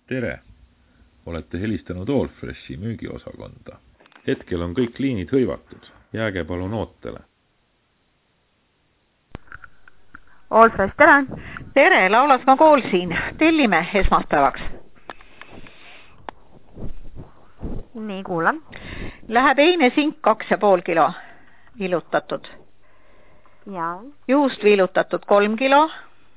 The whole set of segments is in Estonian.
Tere! Olete helistanud Allfreshi müügiosakonda. Hetkel on kõik liinid hõivatud. Jääge palun ootele. Allfresh, tere! Tere, Laulasmaa kool siin. Tellime esmaspäevaks. Nii, kuulan. Läheb eine sink 2,5 kilo viilutatud. Ja. Juust viilutatud 3 kilo.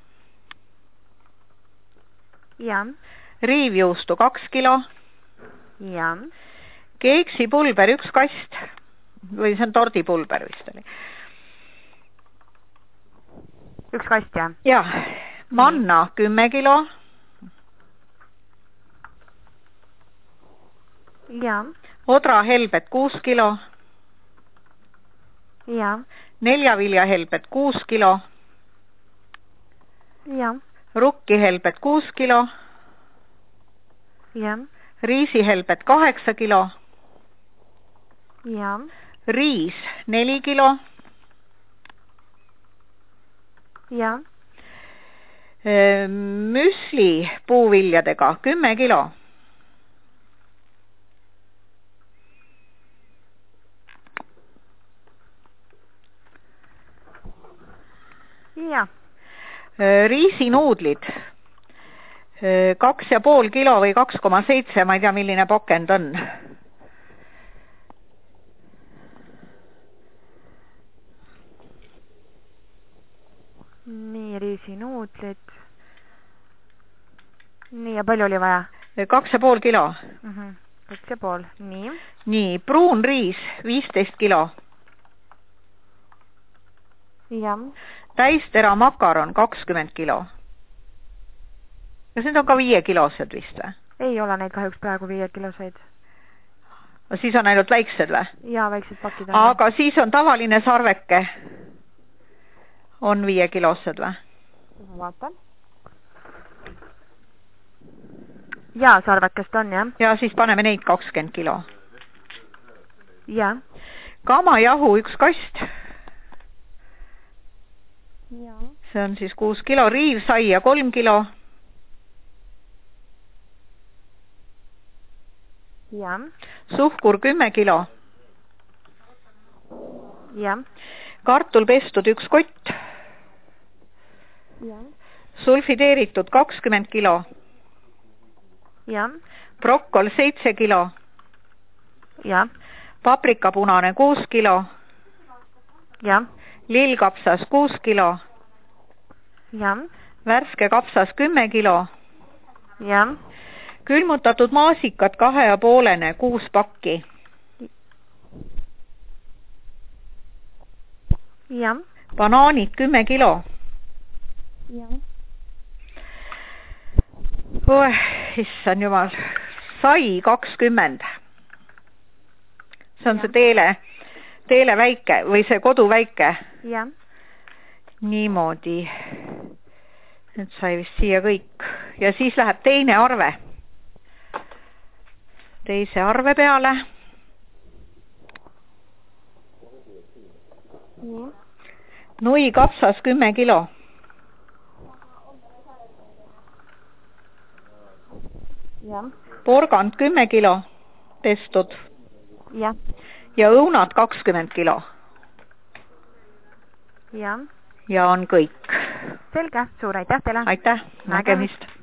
Ja. Riivjuustu 2 kilo. Ja. Keeksipulber 1 kast. Või see on tordipulber vist oli. 1 kast, jah? Jah. Manna 10 kilo. Ja. Odrahelbet 6 kilo. Ja. Neljaviljahelbet 6 kilo. Ja. Rukkihelbet 6 kilo. Ja. Riisihelbet 8 kilo. Ja. Riis 4 kilo. Ja. Müsli puuviljadega 10 kilo. Ja. Riisinuudlid 2,5 kilo või 2,7, ma ei tea, milline pakend on. Nii, riisinuudlid. Nii, ja palju oli vaja? 2,5 kilo. 2,5, nii. Nii, pruun riis 15 kilo. Ja. Täistera makaron 20 kilo. Kas need on ka 5 kilosed vist või? Ei ole neid kahjuks praegu 5 kiloseid. Siis on ainult väiksed või? Jaa, väiksed pakid on. Aga siis on tavaline sarveke. On 5 kilosed või? Vaatan. Jaa, sarvekest on, jah. Ja siis paneme neid 20 kilo. Jaa. Kamajahu 1 kast. Jaa. See on siis 6 kilo. Riivsaia 3 kilo. Jaa. Suhkur 10 kilo. Jaa. Kartul pestud 1 kott. Jaa. Sulfideeritud 20 kilo. Jaa. Brokkol 7 kilo. Jaa. Paprikapunane 6 kilo. Jaa. Lillkapsas 6 kilo. Jaa. Värske kapsas 10 kilo. Jaa. Külmutatud maasikad 2,5 6 pakki. Jaa. Banaanid 10 kilo. Jaa. Issand jumal. Sai 20. See on see teele väike või see kodu väike. Jaa. Niimoodi. Nüüd sai vist siia kõik. Ja siis läheb teine arve. Teise arve peale. Nii. Nui kapsas 10 kilo. Jah. Porgand 10 kilo pestud. Jah. Ja õunad 20 kilo. Jah. Ja on kõik. Selge, suur aitäh teile. Aitäh, nägemist.